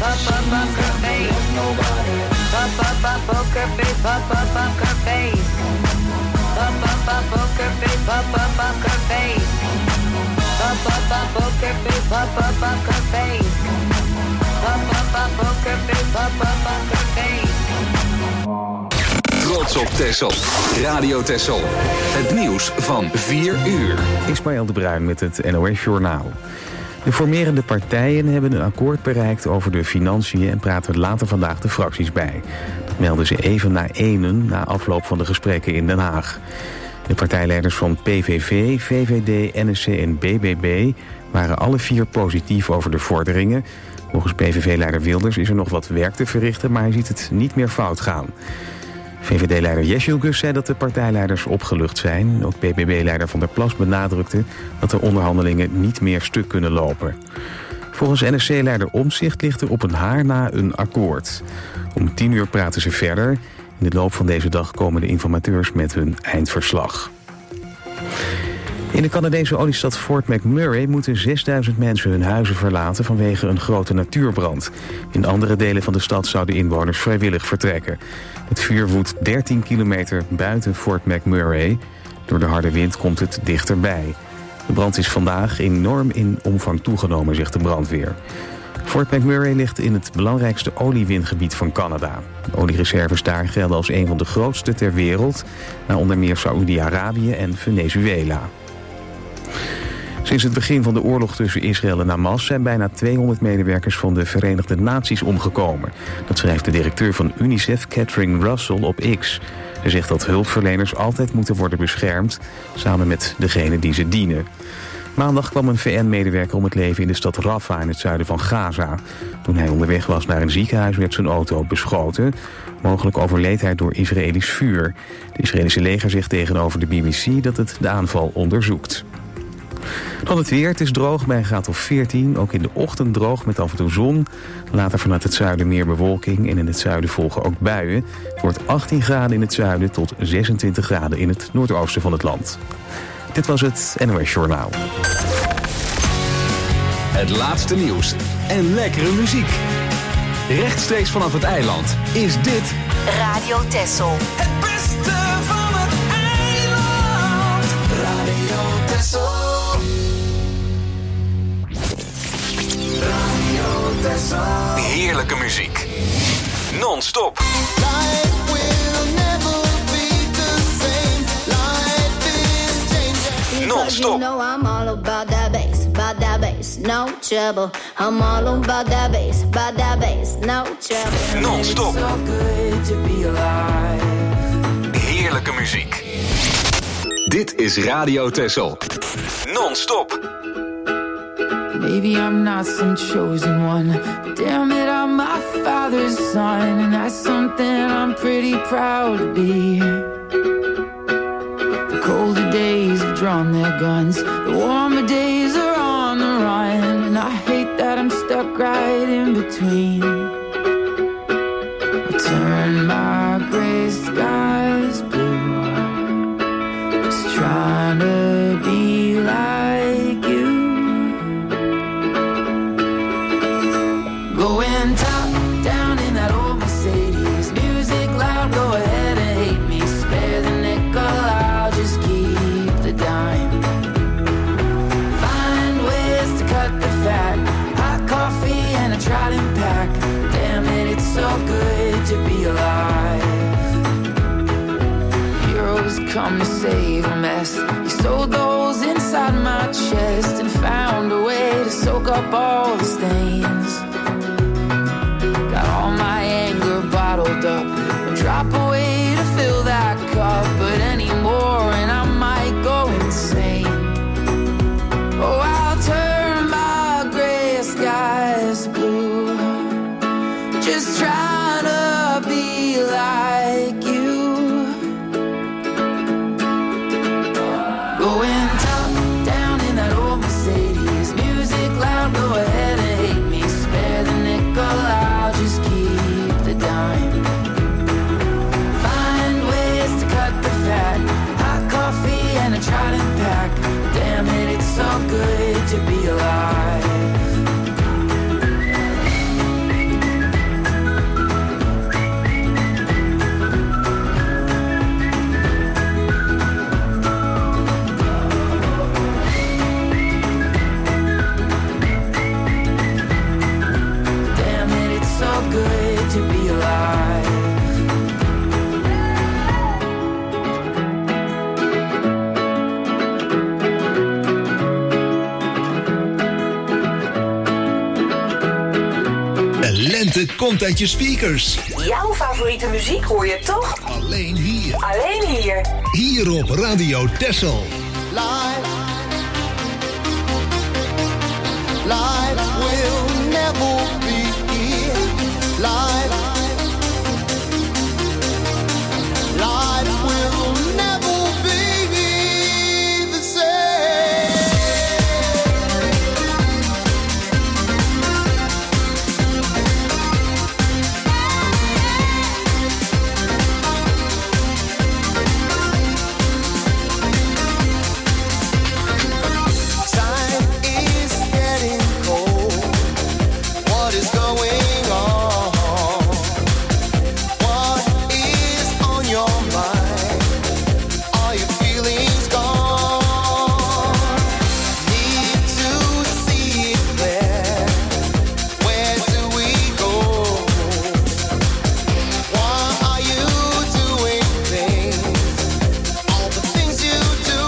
poker face. Poker face, poker face. Poker face, poker face. Poker face, poker face. Poker face. Trots op Texel. Radio Texel. Het nieuws van 4 uur. Ismaël de Bruin met het NOS Journaal. De formerende partijen hebben een akkoord bereikt over de financiën en praten later vandaag de fracties bij. Dat melden ze even na enen na afloop van de gesprekken in Den Haag. De partijleiders van PVV, VVD, NSC en BBB waren alle 4 positief over de vorderingen. Volgens PVV-leider Wilders is er nog wat werk te verrichten, maar hij ziet het niet meer fout gaan. VVD-leider Yildiz zei dat de partijleiders opgelucht zijn. Ook BBB-leider Van der Plas benadrukte dat de onderhandelingen niet meer stuk kunnen lopen. Volgens NSC-leider Omtzigt ligt er op een haar na een akkoord. Om 10 uur praten ze verder. In de loop van deze dag komen de informateurs met hun eindverslag. In de Canadese oliestad Fort McMurray moeten 6000 mensen hun huizen verlaten vanwege een grote natuurbrand. In andere delen van de stad zouden inwoners vrijwillig vertrekken. Het vuur woedt 13 kilometer buiten Fort McMurray. Door de harde wind komt het dichterbij. De brand is vandaag enorm in omvang toegenomen, zegt de brandweer. Fort McMurray ligt in het belangrijkste oliewingebied van Canada. De oliereserves daar gelden als een van de grootste ter wereld, na onder meer Saoedi-Arabië en Venezuela. Sinds het begin van de oorlog tussen Israël en Hamas zijn bijna 200 medewerkers van de Verenigde Naties omgekomen. Dat schrijft de directeur van UNICEF, Catherine Russell, op X. Ze zegt dat hulpverleners altijd moeten worden beschermd, samen met degene die ze dienen. Maandag kwam een VN-medewerker om het leven in de stad Rafah in het zuiden van Gaza. Toen hij onderweg was naar een ziekenhuis werd zijn auto beschoten. Mogelijk overleed hij door Israëlisch vuur. Het Israëlische leger zegt tegenover de BBC dat het de aanval onderzoekt. Dan het weer. Het is droog bij een graad of 14. Ook in de ochtend droog met af en toe zon. Later vanuit het zuiden meer bewolking. En in het zuiden volgen ook buien. Het wordt 18 graden in het zuiden tot 26 graden in het noordoosten van het land. Dit was het NOS Journaal. Het laatste nieuws en lekkere muziek. Rechtstreeks vanaf het eiland is dit Radio Texel. Het beste van het eiland. Radio Texel. Radio Texel. heerlijke muziek. Non-stop. Life will never be the same. Life is changing. Non-stop. You know I'm all about that bass, no trouble. I'm all about that bass, no trouble. Non-stop. So good to be alive. Heerlijke muziek. Dit is Radio Texel. Non-stop. Maybe I'm not some chosen one, but damn it, I'm my father's son, and that's something I'm pretty proud to be. The colder days have drawn their guns, the warmer days are on the run, and I hate that I'm stuck right in between. I turn my gray skies blue, just trying to be like you. Going top down in that old Mercedes, music loud, go ahead and hate me. Spare the nickel, I'll just keep the dime. Find ways to cut the fat, hot coffee and a trident pack. Damn it, it's so good to be alive. Heroes come to save a mess. You sewed the holes inside my chest and found a way to soak up all the stains. Got all my anger bottled up, a drop away to fill that cup, but anymore and I might go insane. Oh, I'll turn my gray skies blue, just trying to be like you. Going top down in that old Mercedes, music loud, go ahead and hate me. lente komt uit je speakers. Jouw favoriete muziek hoor je toch? Alleen hier. Alleen hier. Hier op Radio Texel. Life will never be here. Life will never be the same. Time is getting cold. What is going on? What is on your mind? Are your feelings gone? Need to see it clear. Where do we go? Why are you doing things? All the things you do.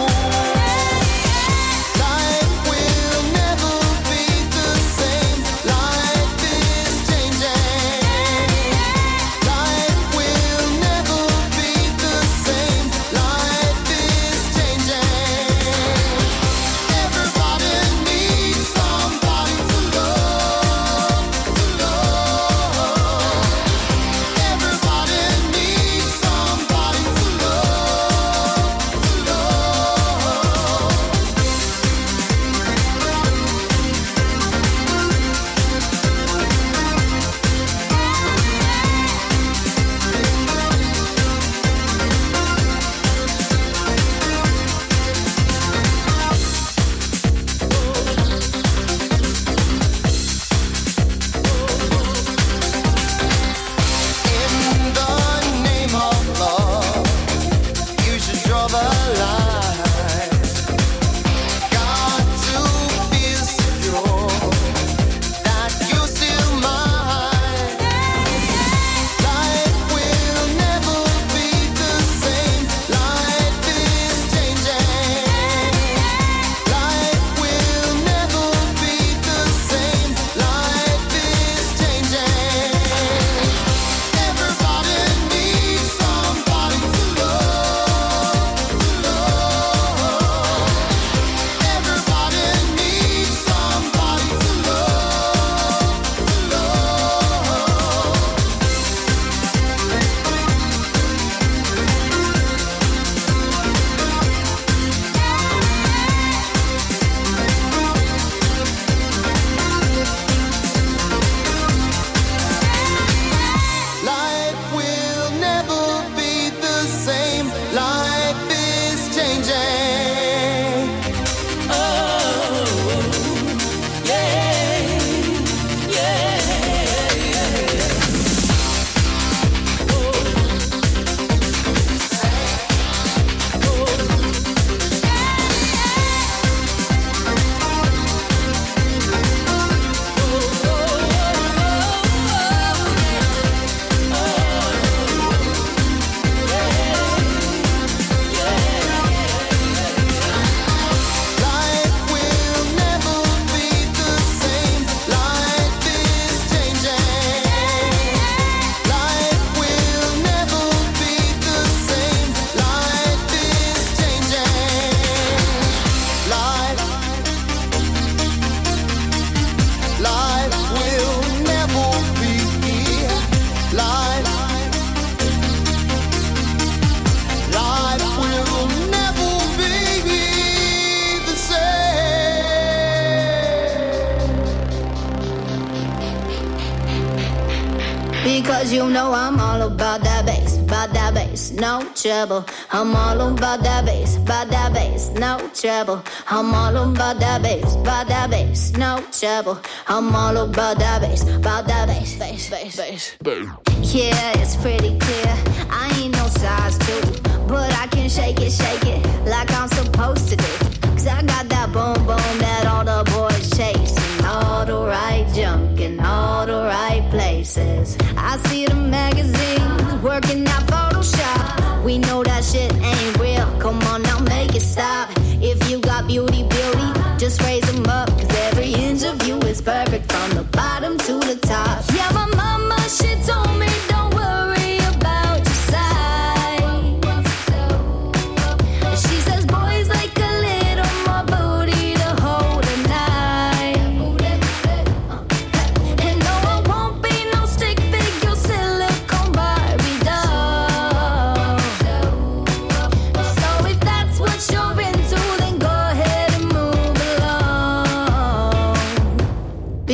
Life will never be the same. Life is changing. Life will never be the same. Life is changing. Everybody needs somebody to love, to love. Everybody needs somebody to love, to love. In the name of love, you should draw the line. Got to feel secure that you're still mine. Life will never be the same. Life is changing. Life will never be the same. Life is changing. Everybody needs somebody to love, to love. Everybody needs somebody to love, to love. Life will never be the same. Life is changing. Oh, yeah, yeah, Life will never be the same. Life is changing. Life will never be the same. Life is changing. Life will never be here. Life will never be the same. Because you know I'm all about that bass, no trouble. I'm all about that bass, no trouble. I'm all about that bass, no trouble. I'm all about that bass, bass. Yeah, it's pretty clear. I ain't no size 2, but I can shake it like I'm supposed to do. 'Cause I got that boom boom that all the boys chase, and all the right junk in all the right places. I see the magazines working out Photoshop. We know that shit ain't real. Come on now, make it stop. If you got beauty, just raise them up. 'Cause every inch of you is perfect from the bottom to the top. Yeah,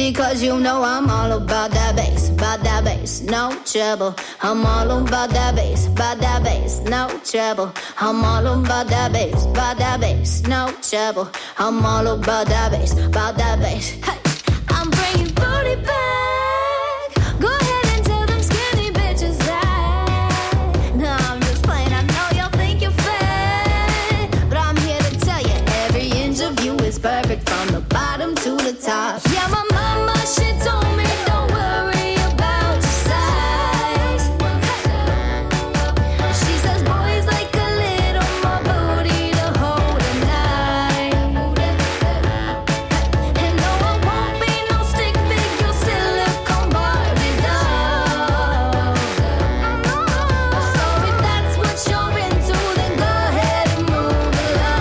Because you know I'm all about that bass, no trouble. I'm all about that bass, no trouble. I'm all about that bass, no trouble. I'm all about that bass, Hey, I'm bringing booty back. Go ahead and tell them skinny bitches that. No, I'm just playing. I know y'all think you're fat, but I'm here to tell you every inch of you is perfect from the bottom to the top. Yeah, my mama, she told me don't worry about your size. She says boys like a little more booty to hold at night. And no, I won't be no stick figure silicone Barbie doll. So if that's what you're into, then go ahead and move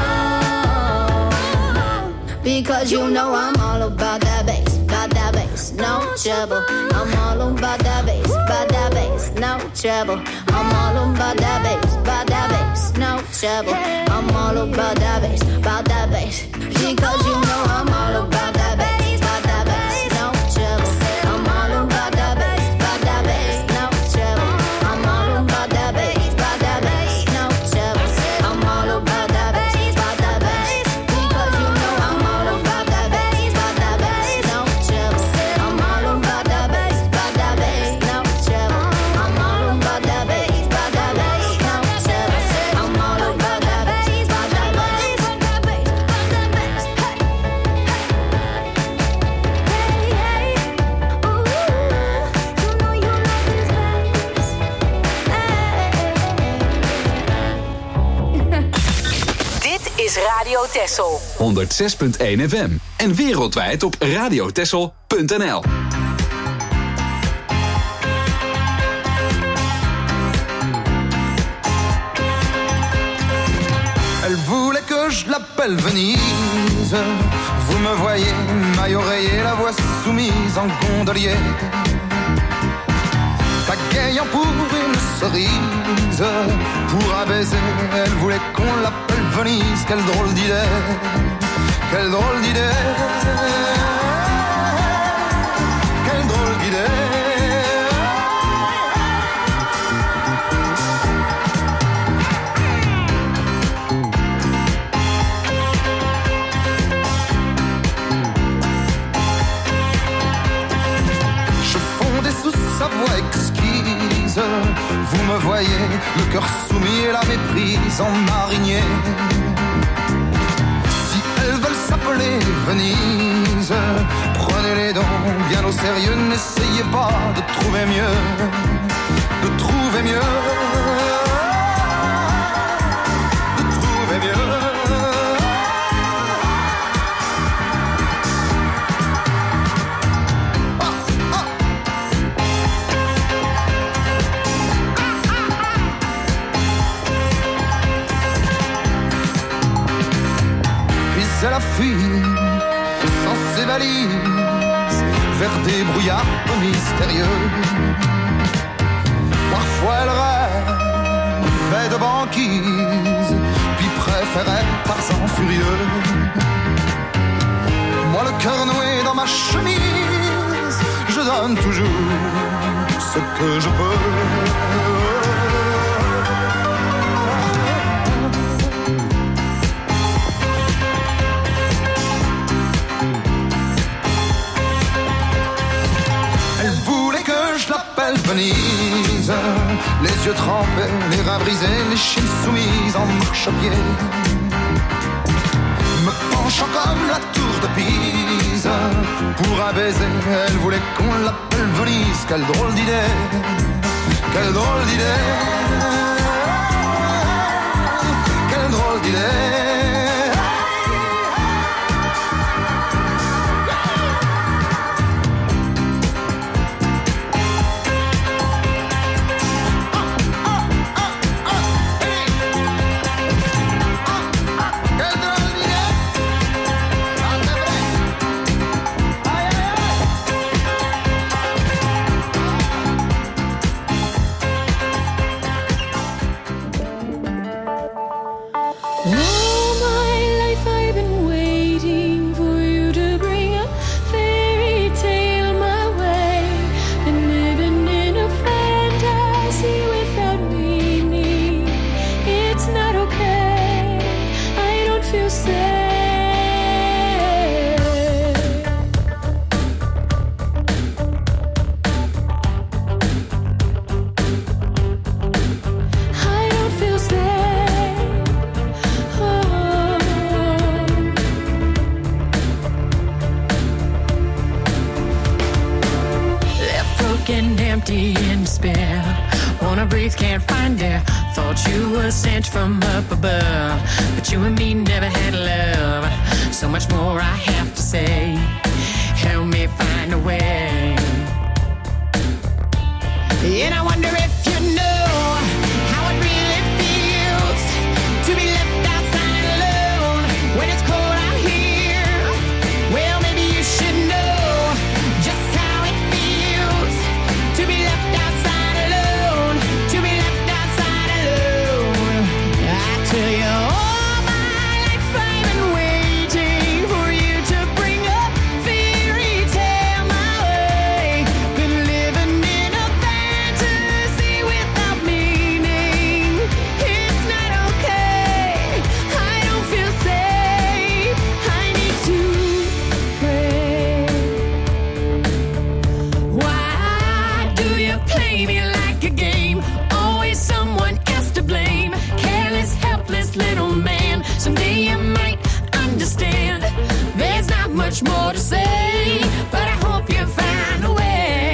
along. Because you know I'm all about that bass, no trouble. I'm all about that bass, no trouble. I'm all about that bass, no trouble. I'm all about that bass, because you know I'm all about that bass, no trouble. I'm all about that bass, no trouble. I'm all about that bass, no trouble. I'm all about that bass, because you know I'm all about that bass, no trouble. I'm all about that bass, no trouble. I'm all about that bass, no trouble. I'm all about that bass, Dit is Radio Texel. 106.1 FM. En wereldwijd op radiotexel.nl. Elle voulait que je l'appelle Venise. Vous me voyez, maille oreiller, la voix soumise en gondolier. Pagayant pour une cerise, pour un baiser, elle voulait qu'on l'appelle Venise. Quelle drôle d'idée, quelle drôle d'idée, quelle drôle d'idée. Sa voix exquise, vous me voyez, le cœur soumis et la méprise en marinier. Si elles veulent s'appeler Venise, prenez-les donc bien au sérieux, n'essayez pas de trouver mieux, de trouver mieux, de trouver mieux. Elle a fui sans ses valises vers des brouillards mystérieux. Parfois elle rêvait de banquise, puis préférait Tarzan furieux. Moi le cœur noué dans ma chemise, je donne toujours ce que je peux. Venise, les yeux trempés, les reins brisés, les chines soumises en marchepied. Me penchant comme la tour de Pise, pour un baiser, elle voulait qu'on l'appelle Venise. Quelle drôle d'idée, quelle drôle d'idée, quelle drôle d'idée. Ooh. empty in despair. Wanna breathe, can't find air. Thought you were sent from up above, but you and me never had love. So much more I have to say. Help me find a way. And I wonder if you know how it really feels to be left outside alone when it's cold out here. Well, maybe you should know just how it feels to be left outside alone, to be left outside alone. I tell you, all my life I've been waiting for you to bring a fairy tale my way. Been living in a fantasy without meaning. It's not okay. I don't feel safe. I need to pray. Why do you play me like a game? Always someone else to blame. Careless, helpless little man. Someday you might understand. There's not much more to say, but I hope you find a way.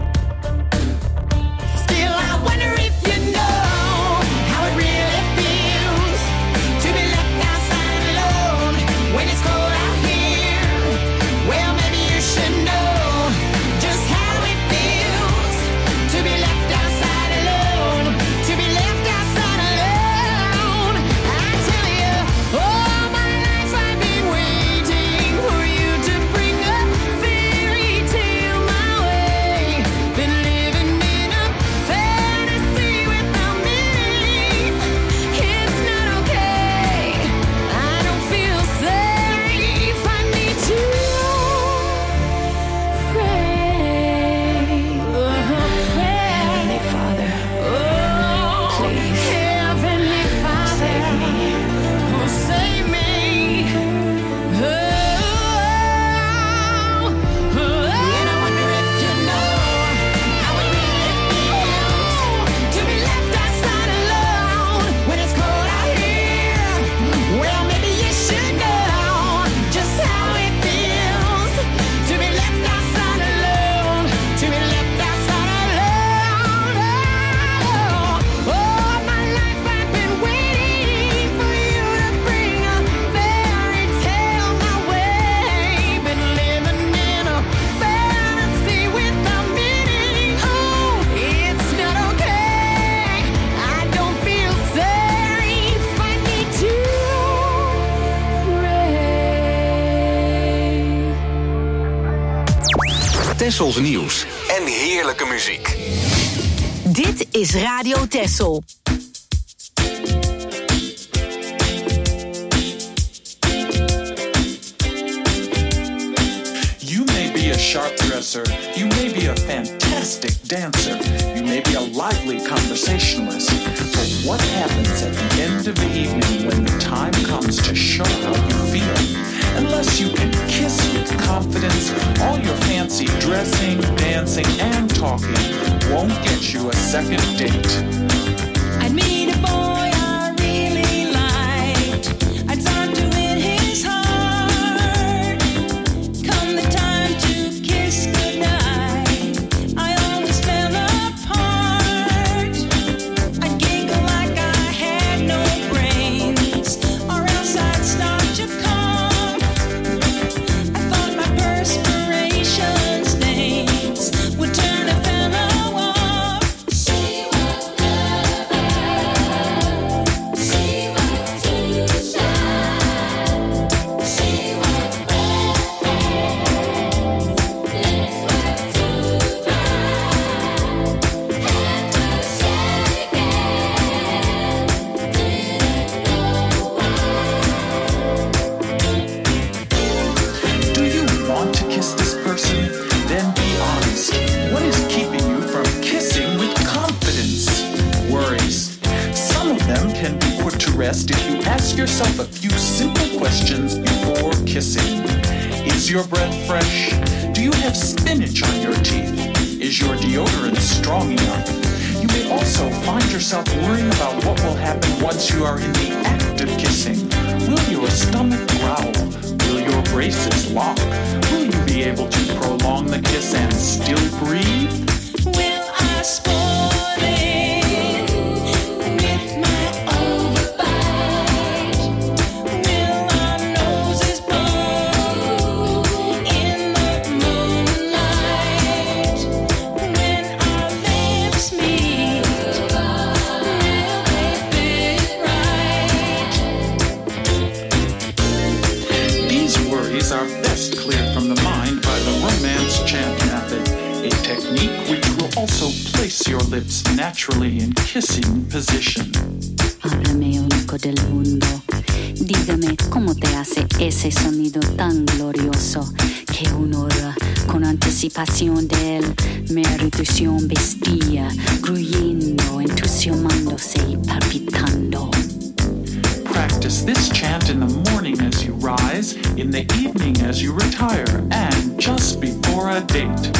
Still, I wonder if you know how it really feels to be left outside alone when it's cold out here. Well, maybe you should know just how it feels to be left outside alone, to be left outside alone. I tell you, all my life I've been waiting for you to bring a fairy tale my way. Been living in a fantasy without meaning. It's not okay. I don't feel safe. I need to pray. Heavenly Father, please, Heavenly Father, save me. Oh, save me. And I wonder if you know how it really feels to be left outside alone when it's cold out here. Well, maybe you should know just how it feels to be left outside alone, to be left outside alone. All my life I've been waiting for you to bring a fairy tale my way. Been living in a fantasy without meaning. Oh, it's not okay. I don't feel safe. I need to pray. Tessels nieuws en heerlijke muziek. Dit is Radio Tessel. You may be a sharp dresser, you may be a fantastic dancer, you may be a lively conversationalist, but what happens at the end of the evening when the time comes to show how you feel? Unless you can kiss with confidence, all your fancy dressing, dancing, and talking won't get you a second date. I'd meet a boy I really liked. I'd start to win his heart. Come the time to kiss goodnight, I always fell apart. I'd giggle like I had no brains, or else I'd start to cough. I thought my perspiration stains would turn a fellow off. She was rest if you ask yourself a few simple questions before kissing. Is your breath fresh? Do you have spinach on your teeth? Is your deodorant strong enough? You may also find yourself worrying about what will happen once you are in the act of kissing. Will your stomach growl? Will your braces lock? Will you be able to prolong the kiss and still breathe? Will technique where you will also place your lips naturally in kissing position. Háblame único del mundo. Dígame cómo te hace ese sonido tan glorioso que una hora con anticipación de él mi erudición vestía, gruyendo, entusiasmándose y palpitando. Practice this chant in the morning as you rise, in the evening as you retire, and just before a date.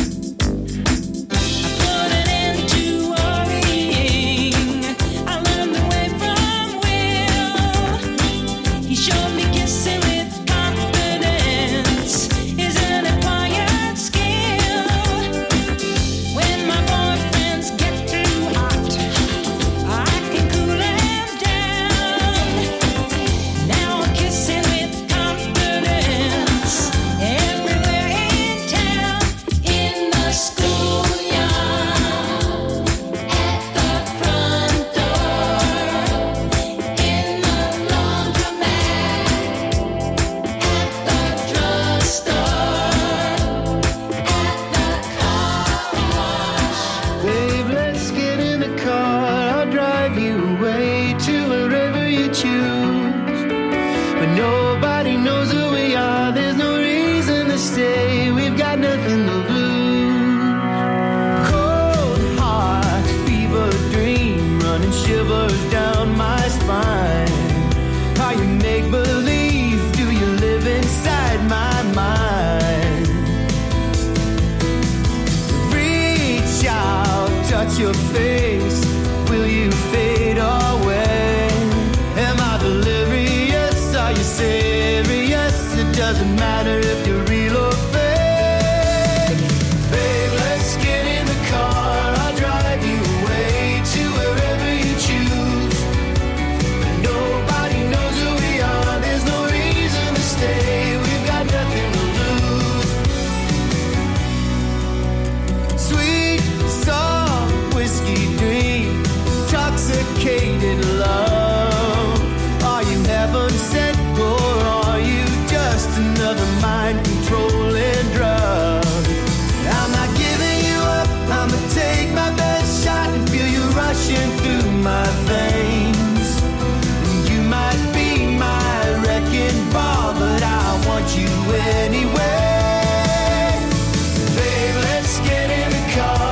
Your face, will you fade away? Am I delirious? Are you serious? It doesn't matter if you're real or fake. Babe, let's get in the car. I'll drive you away to wherever you choose. Nobody knows who we are. There's no reason to stay. We've got nothing to lose. Sweet song, whiskey dream, intoxicated love. Are you heaven sent or are you just another mind controlling drug? I'm not giving you up, I'ma take my best shot and feel you rushing through my veins. You might be my wrecking ball, but I want you anyway. Babe, let's get in the car.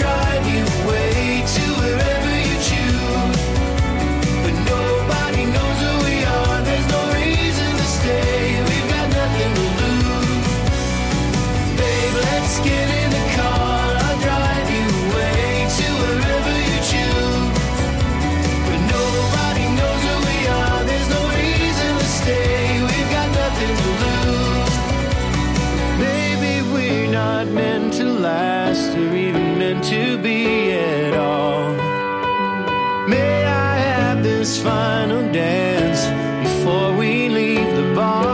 Or even meant to be at all. May I have this final dance before we leave the bar?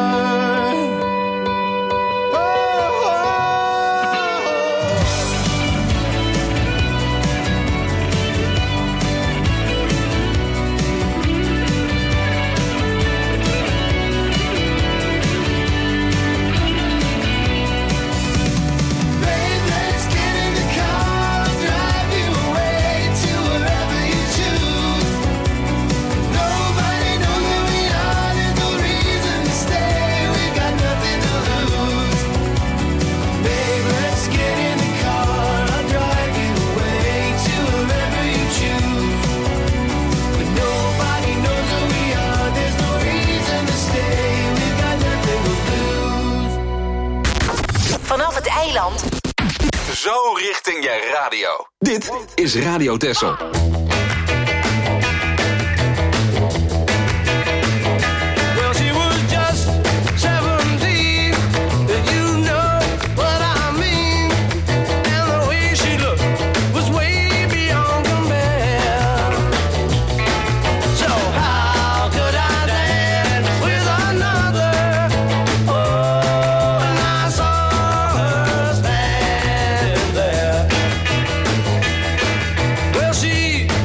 Vanaf het eiland. Zo richting je radio. Dit is Radio Texel. Well, she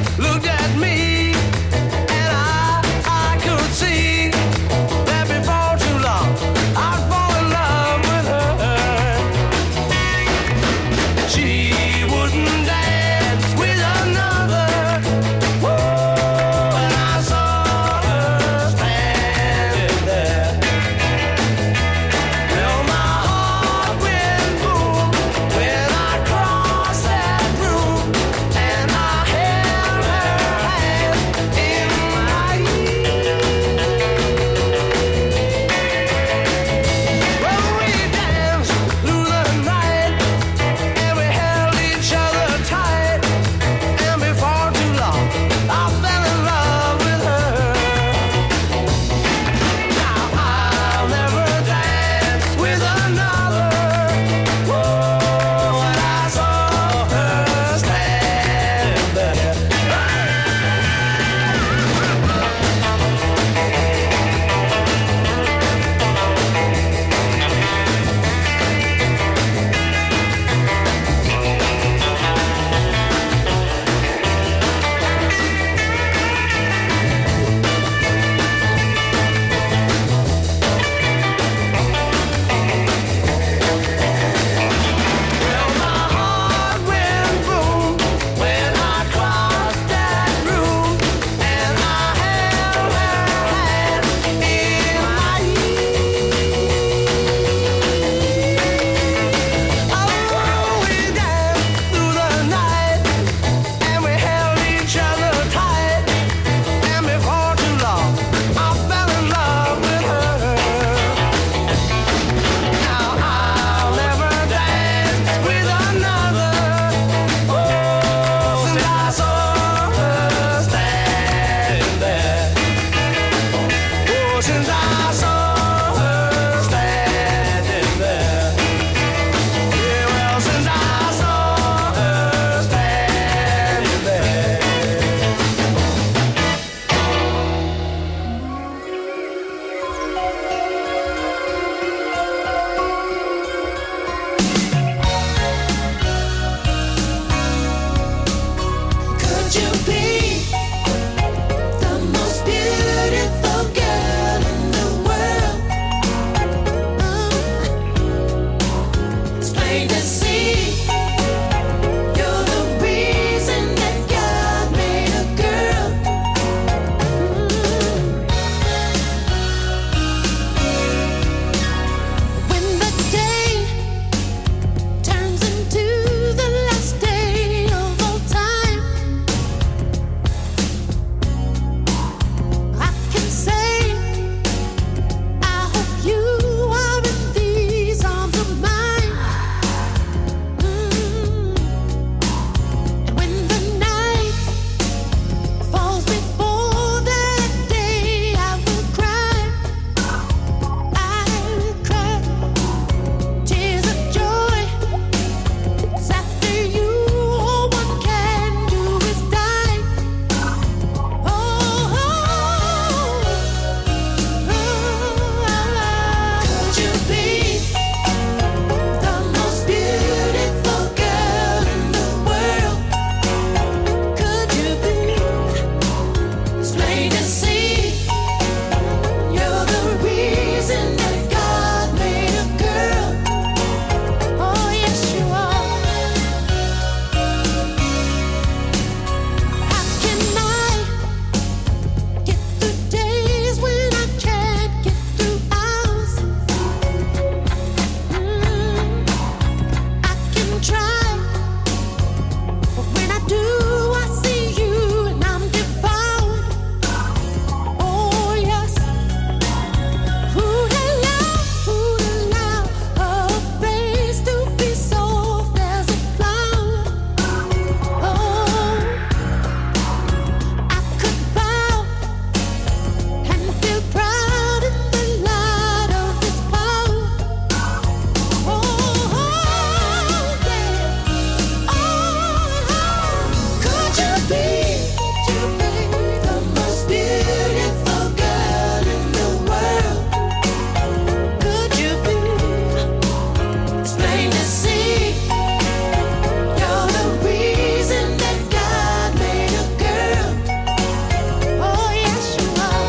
plain to see. You're the reason that God made a girl. Oh, yes, you are.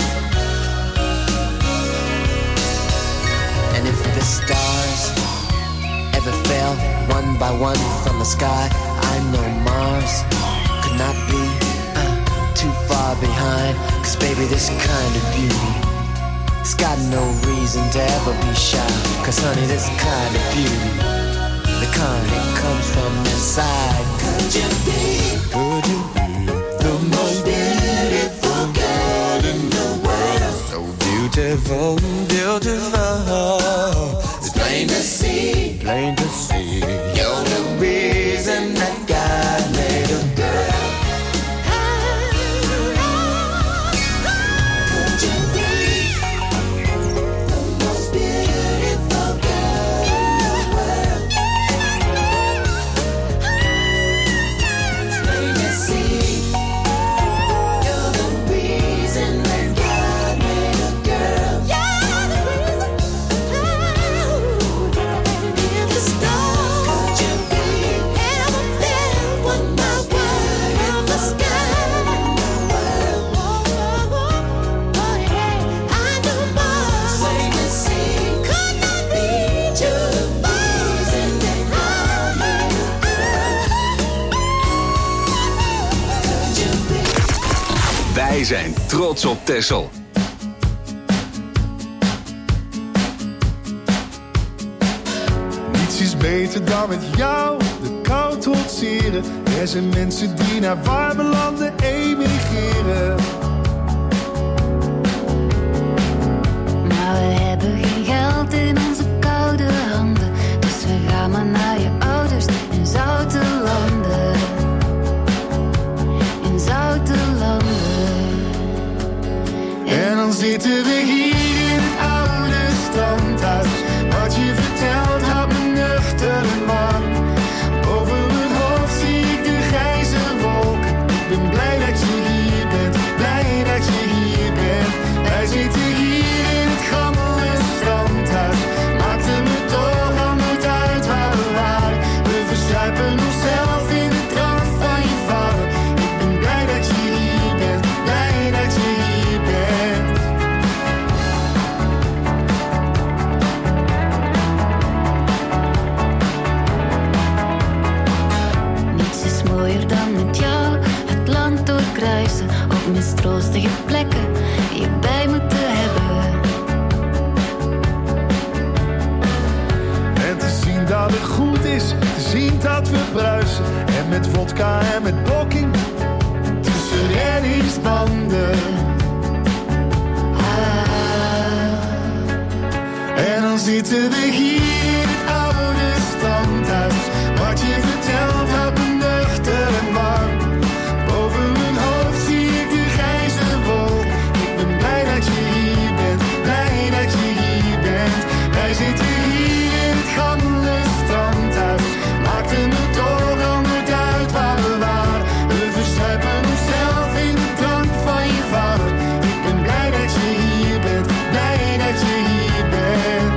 And if the stars ever fell one by one from the sky, I know Mars could not be too far behind. 'Cause baby, this kind of beauty, it's got no reason to ever be shy. 'Cause honey, this kind of beauty, the kind that comes from inside. Could you be the most beautiful girl in the world? So beautiful, beautiful. It's plain to see. Plain to see. You're the reason that God made a girl. Could you be the most beautiful girl in the world? It's plain to see. You're the reason that God made a girl. You're the reason. If the stars could you be ever fell one by one in the sky? I know Mars plain to see could not be too reason that God made a girl. Could you be? Wij zijn trots op Texel. Niets is beter dan met jou de kou trotseren. Er zijn mensen die naar warme landen emigreren. Maar we hebben geen geld in onze koude handen. Dus we gaan maar naar je ouders in zoute landen. In zoute landen. En dan zitten we hier in het oude standhuis. Wat je vertelt houdt me nuchter en warm. Boven mijn hoofd zie ik de grijze wolken. Ik ben blij dat je hier bent, blij dat je hier bent. Wij zitten hier in het gammele strandhuis. Maakte me toch al nooit uit waar we waren. We verzuipen onszelf in de drank van je vader. Ik ben blij dat je hier bent, blij dat je hier bent. Niets is mooier dan met jou het land doorkruisen. Op mistroostige plekken je bij me te hebben. En te zien dat het goed is, te zien dat we bruisen. En met vodka en met blokking tussen reddingsbanden. En dan zitten we hier in het oude standhuis. Wat je vertelt houdt me nuchter en warm. Boven mijn hoofd zie ik de grijze wolk. Ik ben blij dat je hier bent, blij dat je hier bent. Wij zitten hier in het gammele strandhuis. Maakte me toch al nooit uit waar we waren. We verzuipen onszelf in de drank van je vader. Ik ben blij dat je hier bent, blij dat je hier bent.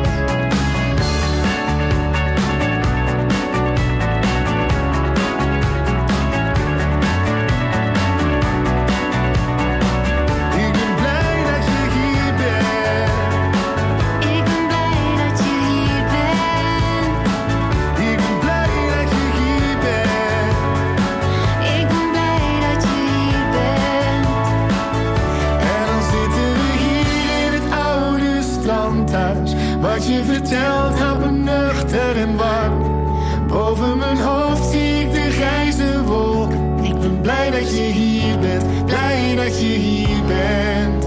Ik ben blij dat je hier bent. Ik ben blij dat je hier bent. Ik ben blij dat je hier bent. Ik ben blij dat je hier bent. En dan zitten we hier in het oude strandhuis. Wat je vertelt houdt me nuchter en warm. Boven mijn hoofd zie ik de grijze wolk. Ik ben blij dat je hier bent, blij dat je hier bent.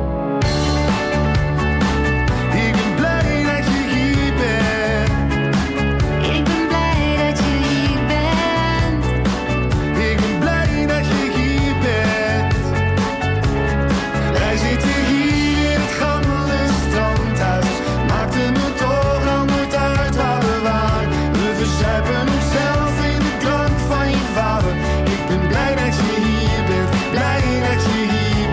Ik ben blij dat je hier bent. Ik ben blij dat je hier bent. Ik ben blij dat je hier bent. Wij zitten hier in het gammele strandhuis. Maakte me toch al nooit uit waar we waren. We verzuipen onszelf in de drank van je vader. Ik ben blij dat je hier bent, blij dat je hier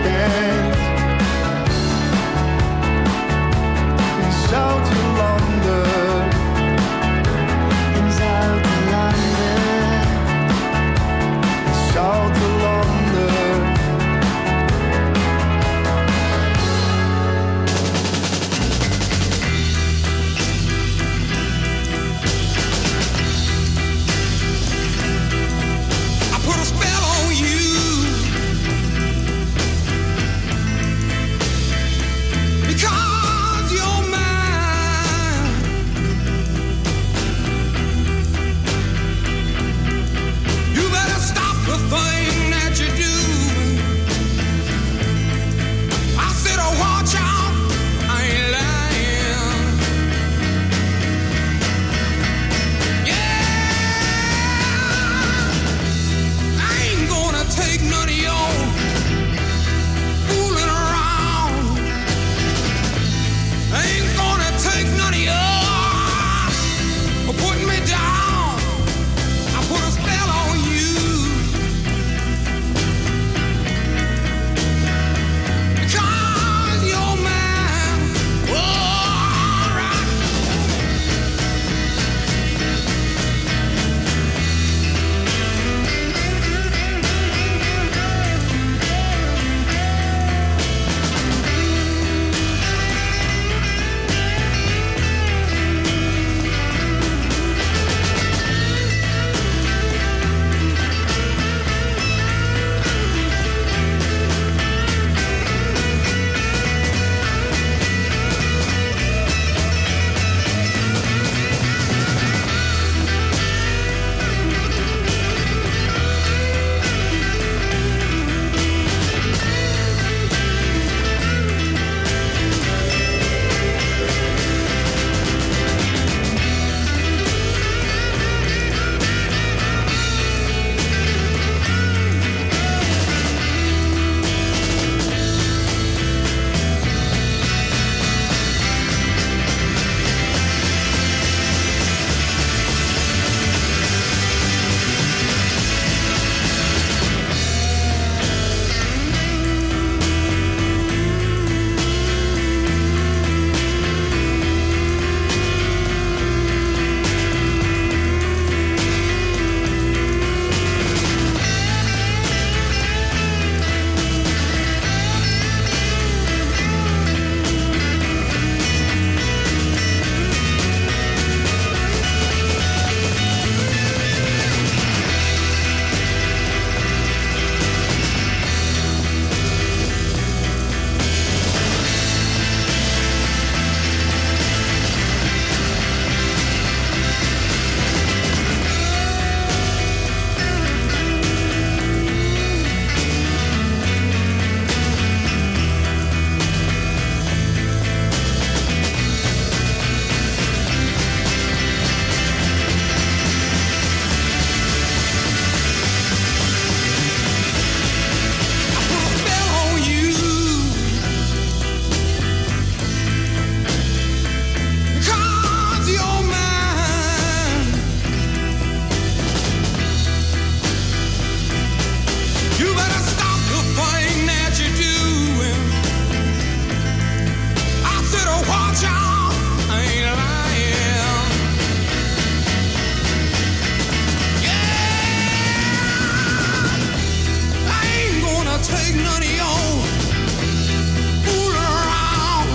take none of your fooling around.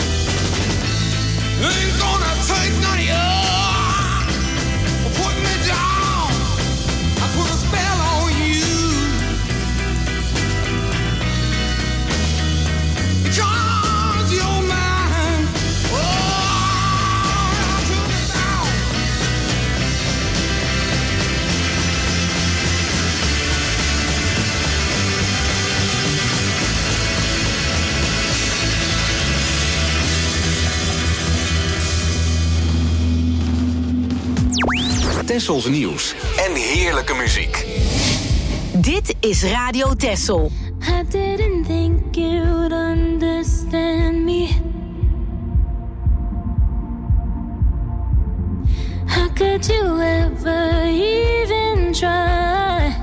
Ain't gonna take none of your put me down. I put a spell on you. Because you're mine. Oh, took me down. Tessels nieuws en heerlijke muziek. Dit is Radio Tessel. I didn't think you'd understand me. How could you ever even try?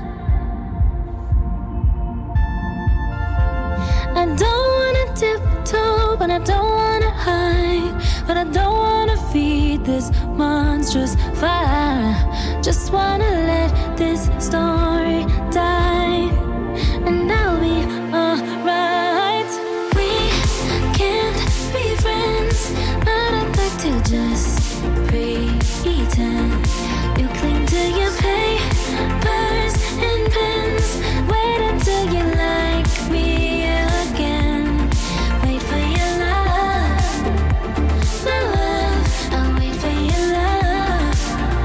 I don't wanna tiptoe, but I don't wanna hide. But I don't wanna feed this monstrous fire. Just wanna let this story die, and I'll be alright. We can't be friends, but I'd like to just pretend. You cling to your papers and pens. Wait until you like me again. Wait for your love, my love. I'll wait for your love.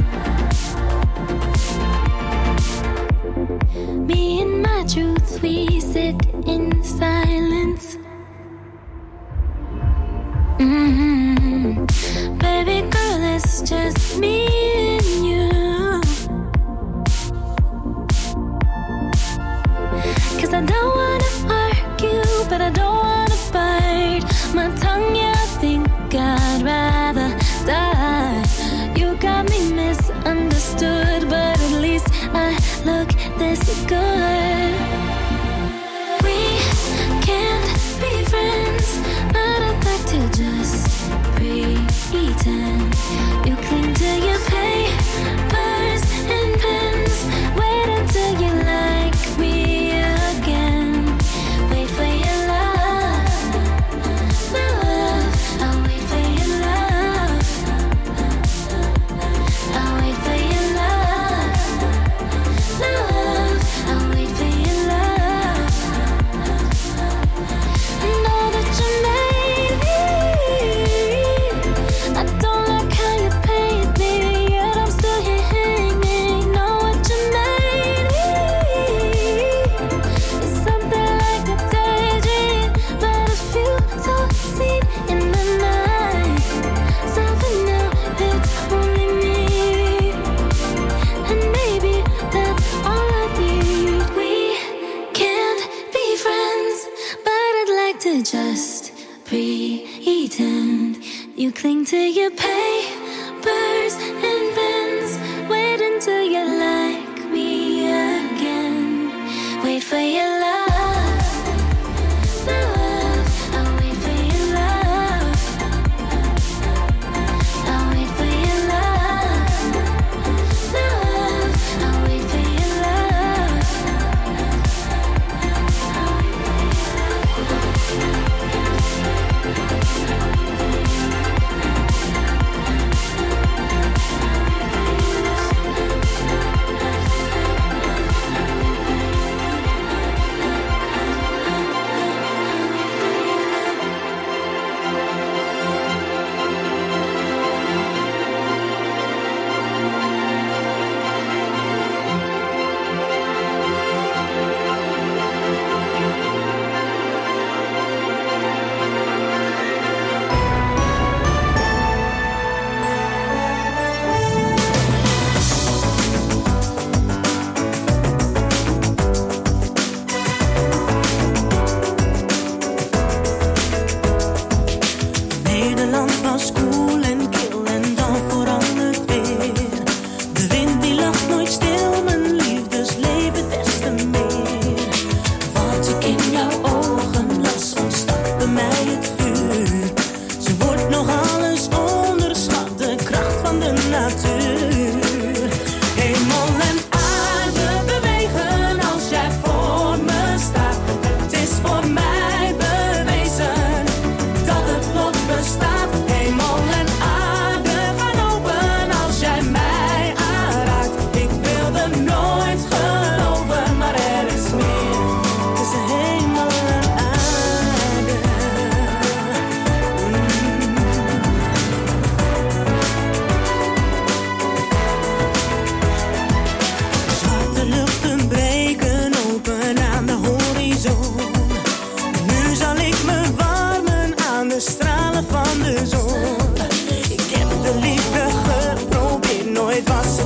Me and my truth, we sit in silence. Baby girl, it's just me and you. 'Cause I don't wanna argue, but I don't wanna bite my tongue. Yeah, I think I'd rather die. You got me misunderstood, but at least I look this good. We can't be friends, but I'd like to just pretend. You cling to your papers and pens. Wait until you like me again. Wait for your love, my love. I'll wait for your love. I'll wait for your love, my love. I'll wait for your love. Know that you made me. I don't like how you paid me, yet I'm still here hanging. Know what you made me. It's something like a daydream, but a few so seen in my mind. So for now, it's only me, and maybe that's all I need. We can't be friends, but I'd like to just pretend. You cling to your papers and pens. Wait until you like me again. Wait for your love, my love. I'll wait for your love. I'll wait for your love, my love. I'll wait for your love. I'll wait for your love.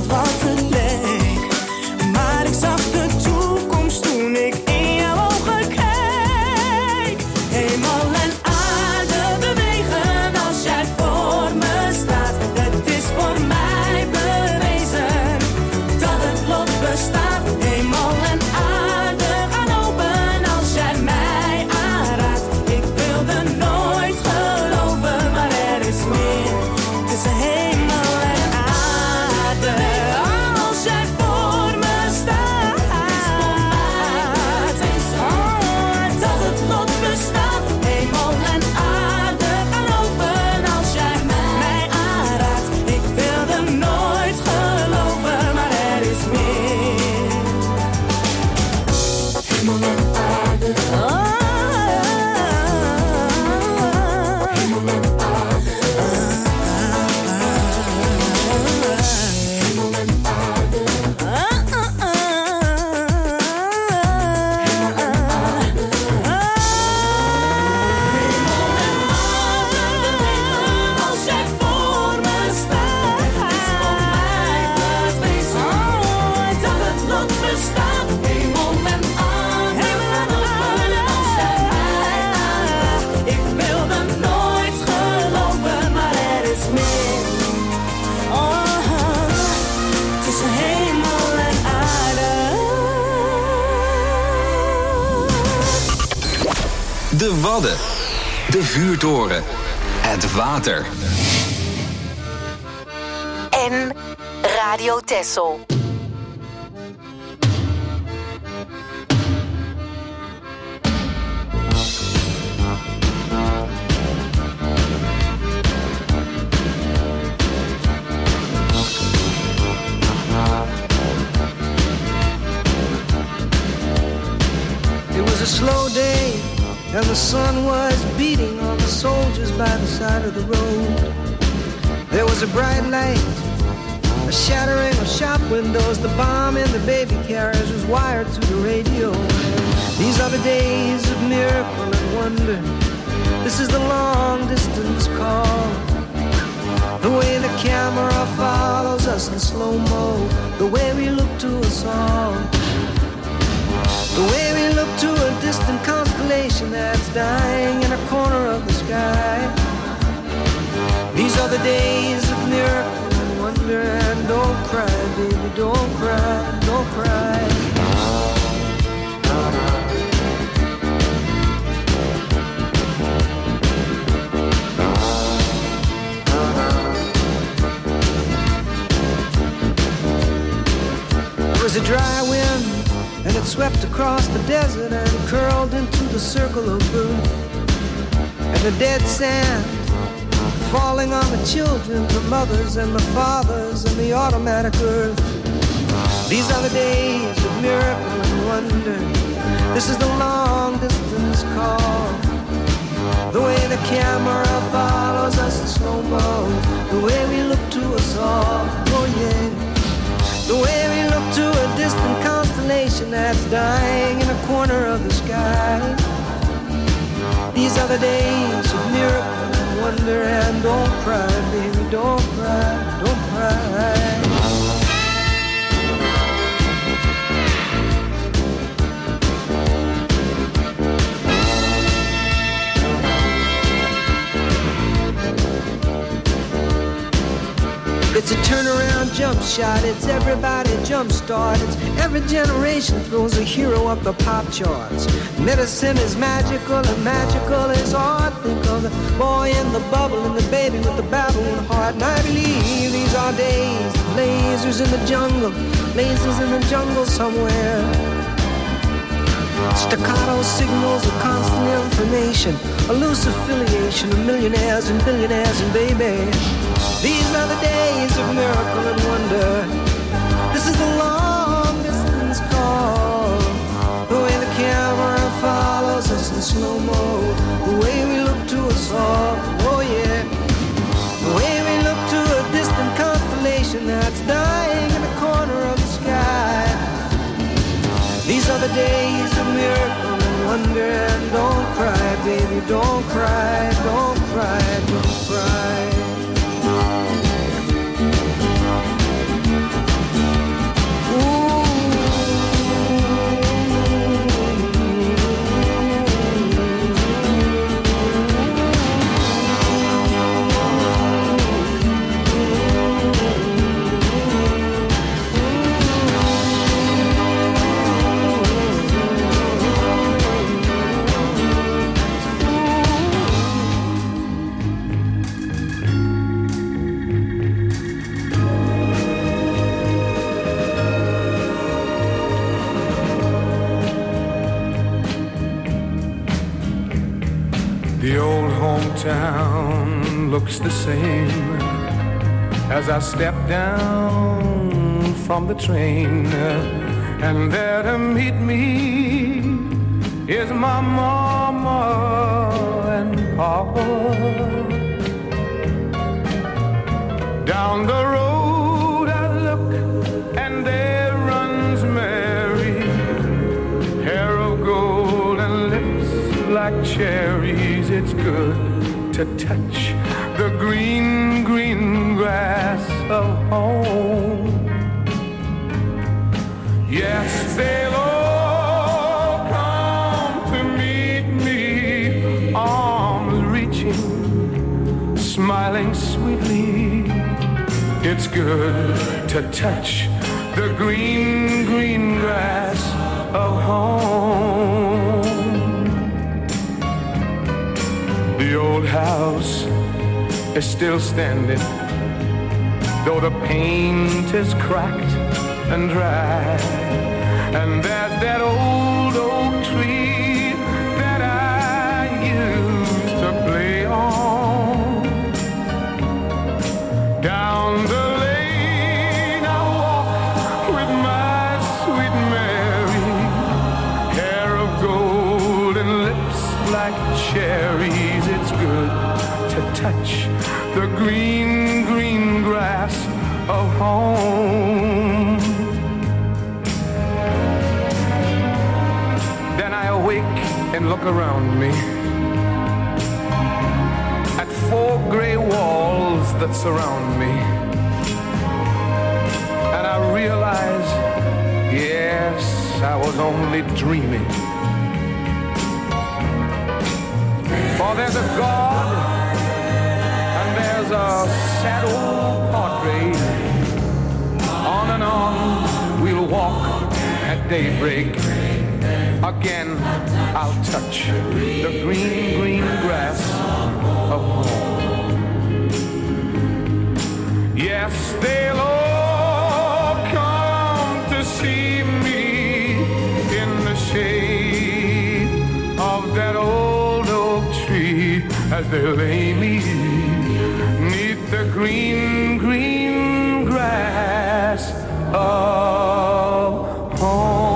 wat het leek. Maar ik zag de toekomst toen ik in jouw ogen keek. Hemel en aarde bewegen als jij voor me staat. Het is voor mij bewezen dat het lot bestaat. Hemel en aarde gaan open als jij mij aanraakt. Ik wilde nooit geloven, maar er is meer tussen hemel en aarde. Als jij voor me staat, dat het lot bestaat. Hemel en aarde gaan open als jij mij aanraakt. Ik wilde nooit geloven, maar er is meer. Hemel en aarde. Hemel en aarde. Hemel en aarde. Als jij voor me staat, het is voor mij bewezen dat het lot bestaat. Hemel en aarde gaan open als jij mij aanraakt. Ik wilde nooit geloven, maar er is meer. Tussen hemel en aarde. De Wadden. De vuurtoren. Het water. En Radio Texel. It was a slow day, and the sun was beating on the soldiers by the side of the road. There was a bright light, a shattering of shop windows. The bomb in the baby carriage was wired to the radio. These are the days of miracle and wonder. This is the long distance call. The way the camera follows us in slow-mo. The way we look to us all. The way we look to a distant constellation that's dying in a corner of the sky. These are the days of miracle and wonder. And don't cry, baby, don't cry, don't cry. There was a dry wind, and it swept across the desert and curled into the circle of blue. And the dead sand falling on the children, the mothers and the fathers and the automatic earth. These are the days of miracle and wonder. This is the long distance call. The way the camera follows us in slow-mo. The way we look to us all, oh yeah. The way we look to a distant constellation that's dying in a corner of the sky. These are the days of miracle and wonder. And don't cry, baby, don't cry, don't cry. It's a turnaround jump shot, it's everybody jump start. It's every generation throws a hero up the pop charts. Medicine is magical and magical is art. Think of the boy in the bubble and the baby with the babbling heart. And I believe these are days of lasers in the jungle, lasers in the jungle somewhere. Staccato signals of constant information, a loose affiliation of millionaires and billionaires and baby. These are the days of miracle and wonder. This is the long distance call. The way the camera follows us in slow-mo. The way we look to us all, oh yeah. The way we look to a distant constellation that's dying in the corner of the sky. These are the days of miracle and wonder. And don't cry, baby, don't cry, don't cry, don't cry. old hometown looks the same as I step down from the train, and there to meet me is my mama and papa. Down the road I look, and there runs Mary, hair of gold and lips like cherries. It's good to touch the green, green grass of home. Yes, they'll all come to meet me, arms reaching, smiling sweetly. It's good to touch the green, green grass of home. The old house is still standing, though the paint is cracked and dry. And there's that old oak tree that I used to play on. Down the lane I walk with my sweet Mary, hair of gold and lips like cherries. It's good to touch the green, green grass of home. Then I awake and look around me at 4 gray walls that surround me, and I realize, yes, I was only dreaming. For there's a God, and there's a sad old portrait. On and on we'll walk at daybreak. Again I'll touch the green, green grass of home. Yes, they'll all come to see me in the shade of that old oak tree as they lay me 'neath the green, green grass of home.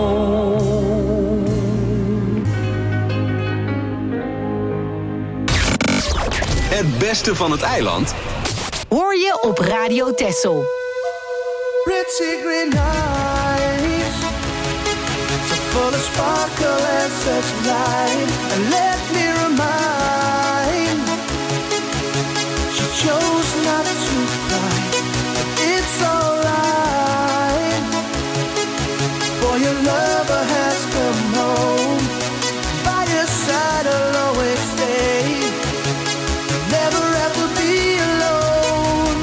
Het beste van het eiland hoor je op Radio Texel. Pretty green eyes, so full of sparkle and such light. And let me remind, she chose not to cry, but it's alright. For your lover has come home, by your side I'll always stay. Never have to be alone.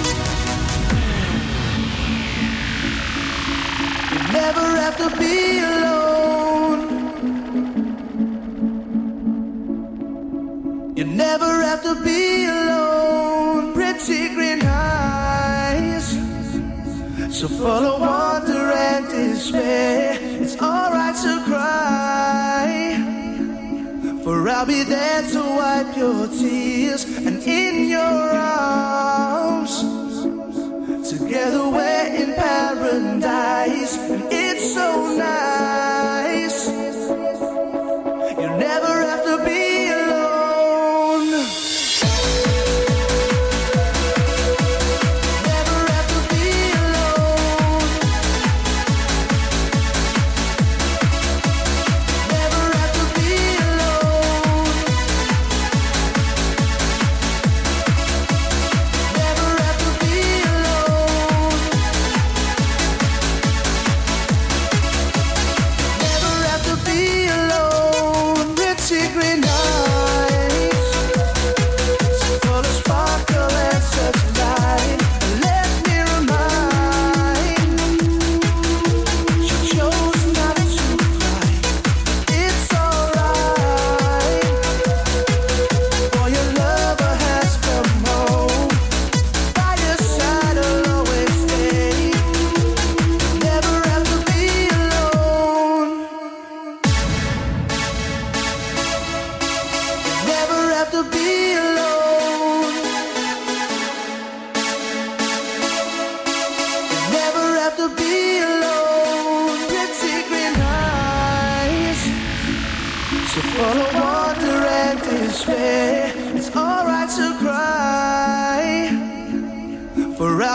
Never have to be alone. You never have to be alone. Pretty green eyes, so full of wonder and despair. It's alright to cry, for I'll be there to wipe your tears. And in your arms, together we're in paradise. And it's so nice. You never have to be alone. Never have to be alone. Never have to be alone. Never have to be alone.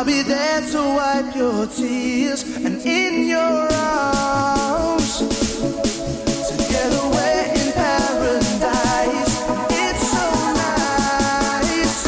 be there to wipe your tears, and in your arms, together we're in paradise. It's so nice.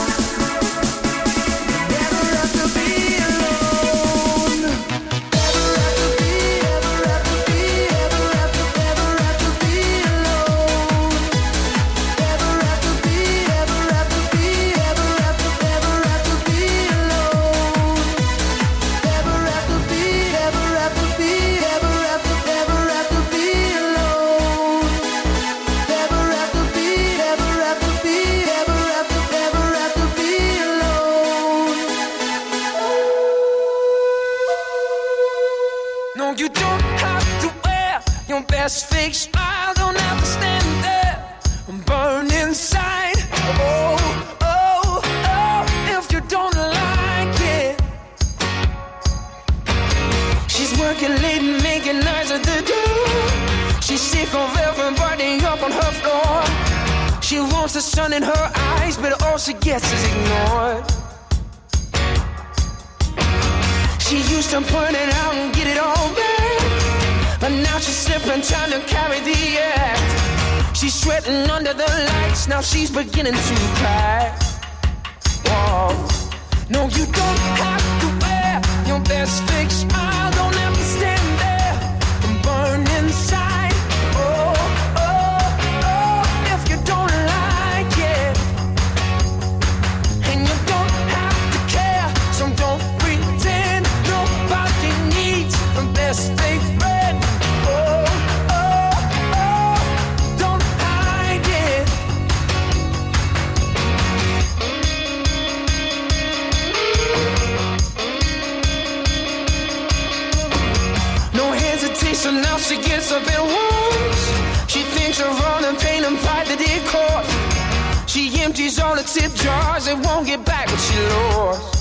Never have to be alone. Never have to be, ever have to be, ever have to, ever have to be alone. Never have to be, ever have to be, ever have to, ever have to be alone. Never have to be, ever have to be, ever have to, ever have to be alone. Never have to be, ever have to be, ever have to, ever have to be alone. No, you don't have to wear your best fake smile. Don't have to stand there and burn inside. Oh, oh, oh, if you don't like it. She's working late and making nights at the door. She's sick of everybody up on her floor. She wants the sun in her eyes, but all she gets is ignored. She used to put it out and get it all back, but now she's slipping, trying to carry the act. She's sweating under the lights, now she's beginning to cry. Whoa. No, you don't have to wear your best fake smile. Don't have to stand there and burn inside. Oh, oh, oh, if you don't like it. And you don't have to care, so don't pretend. Nobody needs a best fake friend. Oh, oh, oh, don't hide it. No hesitation, now she gets up and walks. She thinks of all the pain and pride that it caused. She empties all the tip jars and won't get back what she lost.